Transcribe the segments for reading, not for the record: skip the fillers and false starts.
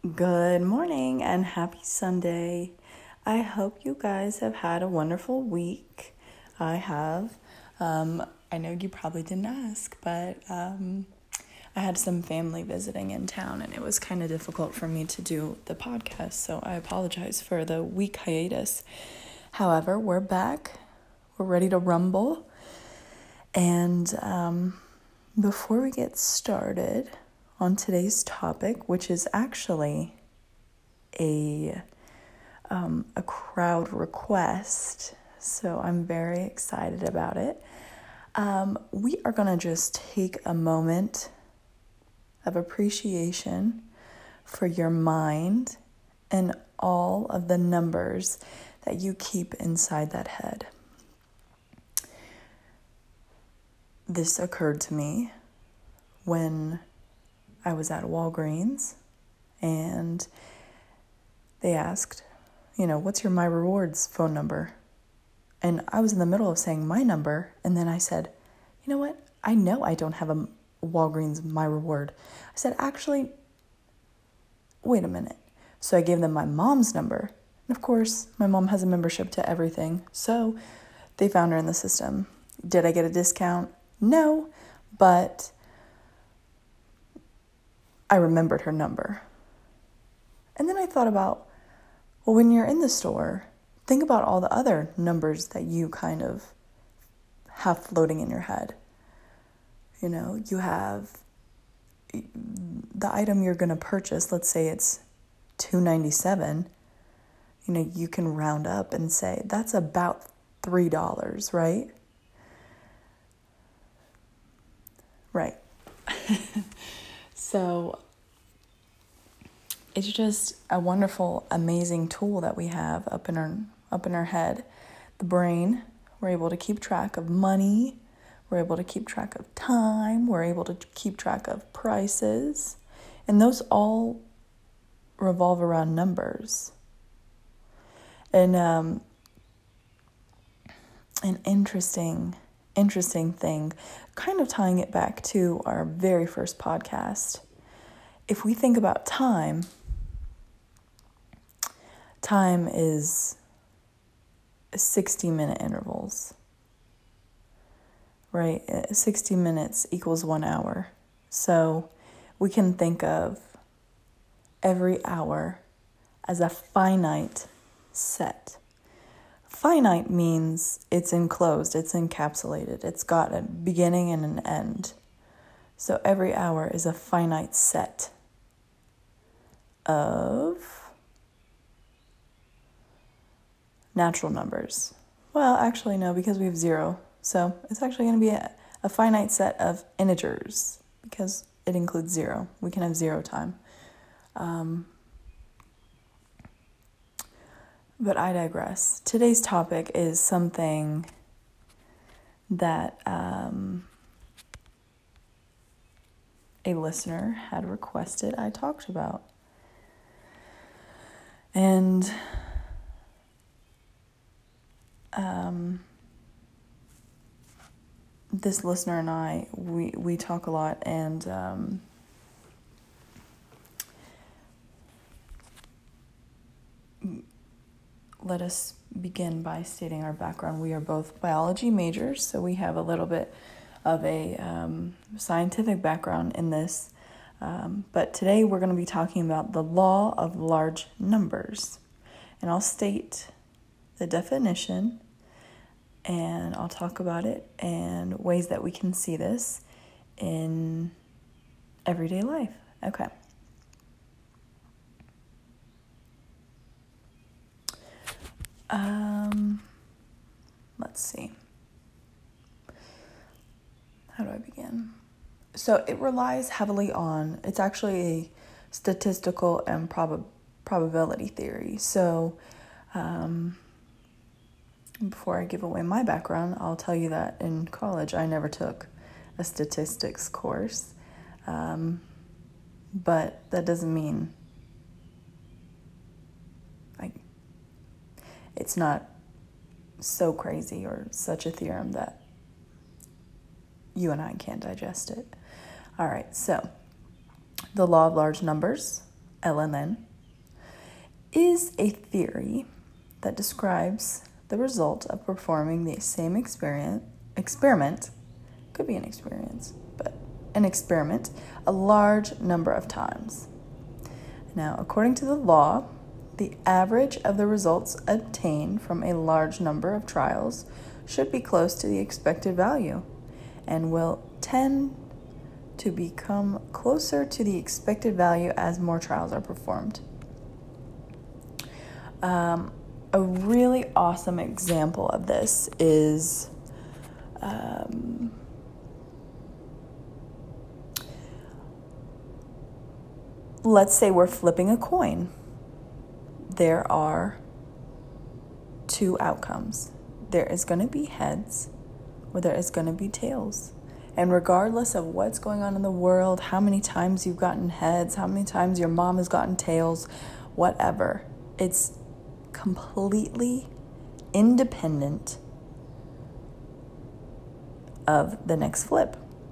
Good morning and happy Sunday. I hope you guys have had a wonderful week. I have. I know you probably didn't ask, but I had some family visiting in town and it was kind of difficult for me to do the podcast, so I apologize for the week hiatus. However, we're back. We're ready to rumble. And before we get started on today's topic, which is actually a crowd request, so I'm very excited about it. We are going to just take a moment of appreciation for your mind and all of the numbers that you keep inside that head. This occurred to me when I was at Walgreens and they asked, what's your My Rewards phone number? And I was in the middle of saying my number, and then I said, you know what? I know I don't have a Walgreens My Reward. I said, actually, wait a minute. So I gave them my mom's number. And of course, my mom has a membership to everything, so they found her in the system. Did I get a discount? No, but I remembered her number. And then I thought about, well, when you're in the store, think about all the other numbers that you kind of have floating in your head. You have the item you're going to purchase, let's say it's $2.97. You can round up and say that's about $3, right? Right. So it's just a wonderful, amazing tool that we have up in our head. The brain, we're able to keep track of money, we're able to keep track of time, we're able to keep track of prices, and those all revolve around numbers. And an interesting thing, kind of tying it back to our very first podcast. If we think about time is 60-minute intervals, right? 60 minutes equals 1 hour. So we can think of every hour as a finite set. Finite means it's enclosed, it's encapsulated, it's got a beginning and an end. So every hour is a finite set of natural numbers. Well, actually, no, because we have 0. So it's actually going to be a finite set of integers because it includes 0. We can have 0 time. But I digress. Today's topic is something that a listener had requested I talked about. And this listener and I, we talk a lot, and let us begin by stating our background. We are both biology majors, so we have a little bit of a scientific background in this. But today we're going to be talking about the law of large numbers. And I'll state the definition, and I'll talk about it and ways that we can see this in everyday life. Okay. Let's see. How do I begin? So it relies heavily on, it's actually a statistical and probability theory. So before I give away my background, I'll tell you that in college I never took a statistics course. But that doesn't mean it's not so crazy or such a theorem that you and I can't digest it. All right, so the law of large numbers LNN, is a theory that describes the result of performing the same experiment, could be an experience, but an experiment, a large number of times. Now, according to the law, the average of the results obtained from a large number of trials should be close to the expected value and will tend to become closer to the expected value as more trials are performed. A really awesome example of this is let's say we're flipping a coin. There are two outcomes. There is going to be heads or there is going to be tails. And regardless of what's going on in the world, how many times you've gotten heads, how many times your mom has gotten tails, whatever, it's completely independent of the next flip.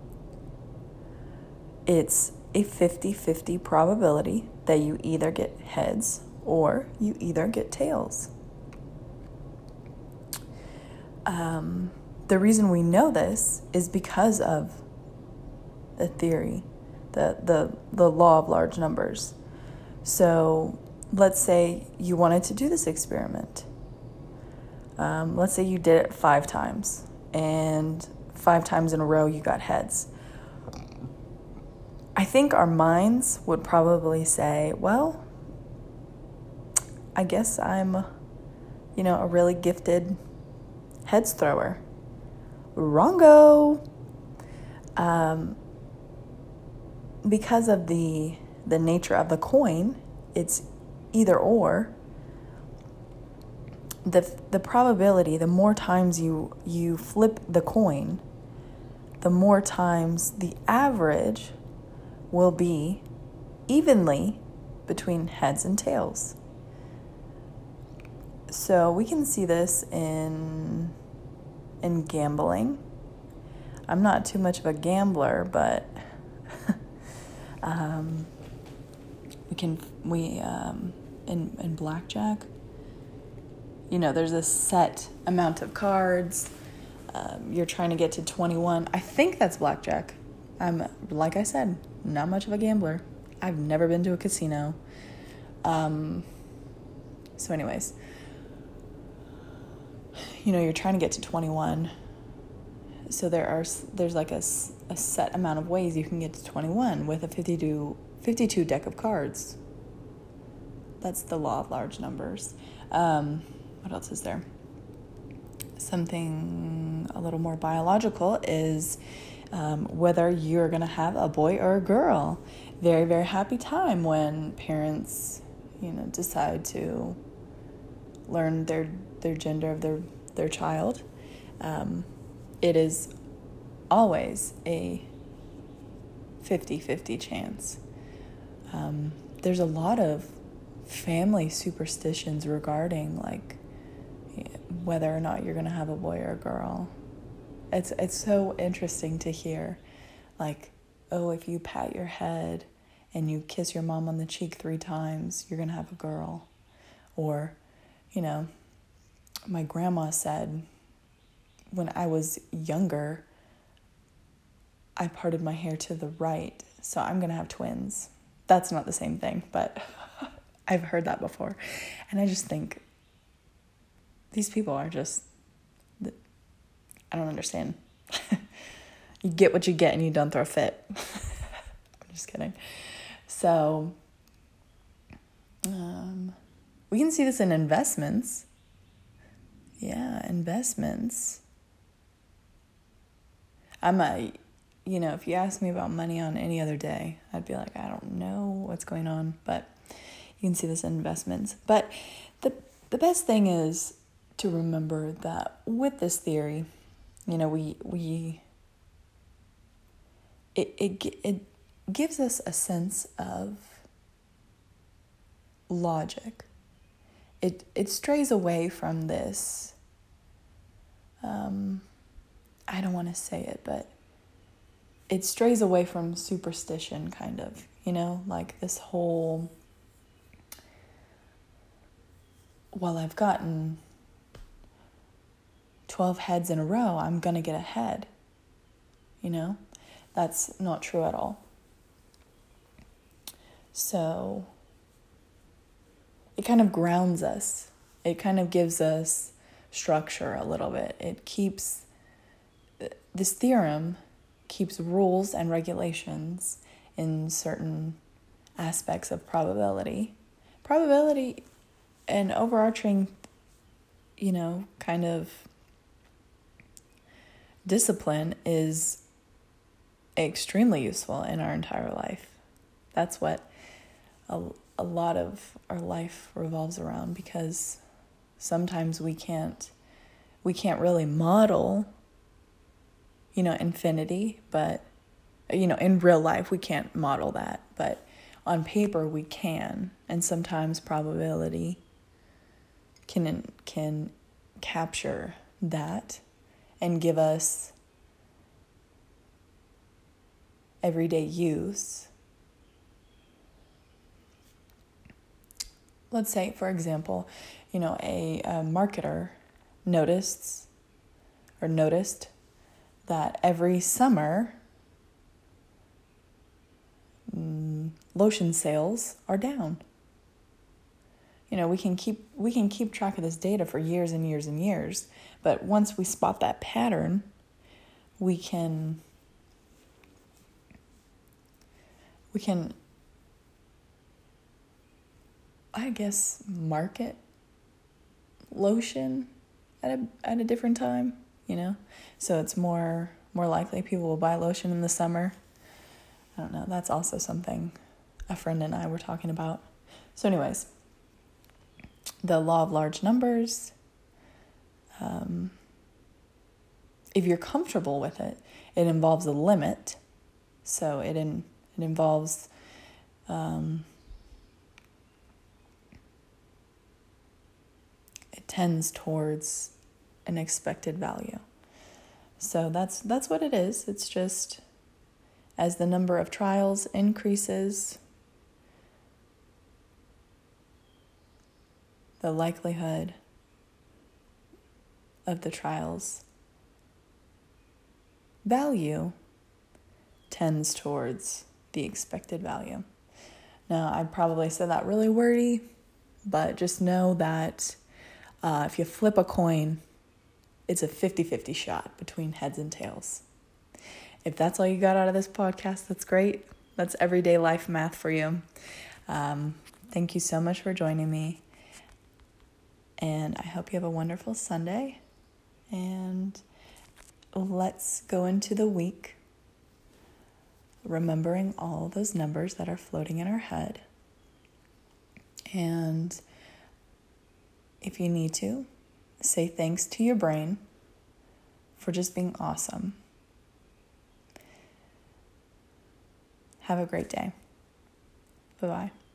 It's a 50-50 probability that you either get heads or you either get tails. The reason we know this is because of the theory, the law of large numbers. So let's say you wanted to do this experiment. Let's say you did it 5 times, and 5 times in a row you got heads. I think our minds would probably say, well, I guess I'm, a really gifted heads thrower. Wrongo! Because of the nature of the coin, it's either or. The probability, the more times you flip the coin, the more times the average will be evenly between heads and tails. So we can see this in gambling. I'm not too much of a gambler, but in blackjack, there's a set amount of cards. You're trying to get to 21. I think that's blackjack. Like I said, not much of a gambler. I've never been to a casino. So anyways, you're trying to get to 21. So there's like a set amount of ways you can get to 21 with a 52 deck of cards. That's the law of large numbers. What else is there? Something a little more biological is whether you're going to have a boy or a girl. Very, very happy time when parents, decide to learn their gender of their child. It is always a 50-50 chance. There's a lot of family superstitions regarding whether or not you're going to have a boy or a girl. It's so interesting to hear, if you pat your head and you kiss your mom on the cheek 3 times, you're going to have a girl. Or, my grandma said when I was younger, I parted my hair to the right, so I'm going to have twins. That's not the same thing, but I've heard that before. And I just think these people are just, I don't understand. You get what you get and you don't throw a fit. I'm just kidding. So, we can see this in investments. Yeah, investments. If you ask me about money on any other day, I'd be like, I don't know what's going on, but you can see this in investments. But the best thing is to remember that with this theory, it gives us a sense of logic. It strays away from this, I don't want to say it, but it strays away from superstition, kind of, this whole well, I've gotten 12 heads in a row, I'm going to get a head. That's not true at all. So it kind of grounds us. It kind of gives us structure a little bit. This theorem keeps rules and regulations in certain aspects of probability. Probability and overarching, kind of discipline is extremely useful in our entire life. That's what a lot of our life revolves around, because sometimes we can't really model, infinity, but, in real life we can't model that, but on paper we can. And sometimes probability can capture that and give us everyday use. Let's say, for example, a marketer noticed that every summer lotion sales are down. We can keep track of this data for years and years and years, but once we spot that pattern, we can I guess market lotion at a different time, so it's more likely people will buy lotion in the summer. I don't know, that's also something a friend and I were talking about. So anyways, the law of large numbers, if you're comfortable with it, it involves a limit. So it involves it tends towards an expected value. So that's what it is. It's just as the number of trials increases, the likelihood of the trial's value tends towards the expected value. Now, I probably said that really wordy, but just know that if you flip a coin, it's a 50-50 shot between heads and tails. If that's all you got out of this podcast, that's great. That's everyday life math for you. Thank you so much for joining me. And I hope you have a wonderful Sunday. And let's go into the week remembering all those numbers that are floating in our head. And if you need to, say thanks to your brain for just being awesome. Have a great day. Bye-bye.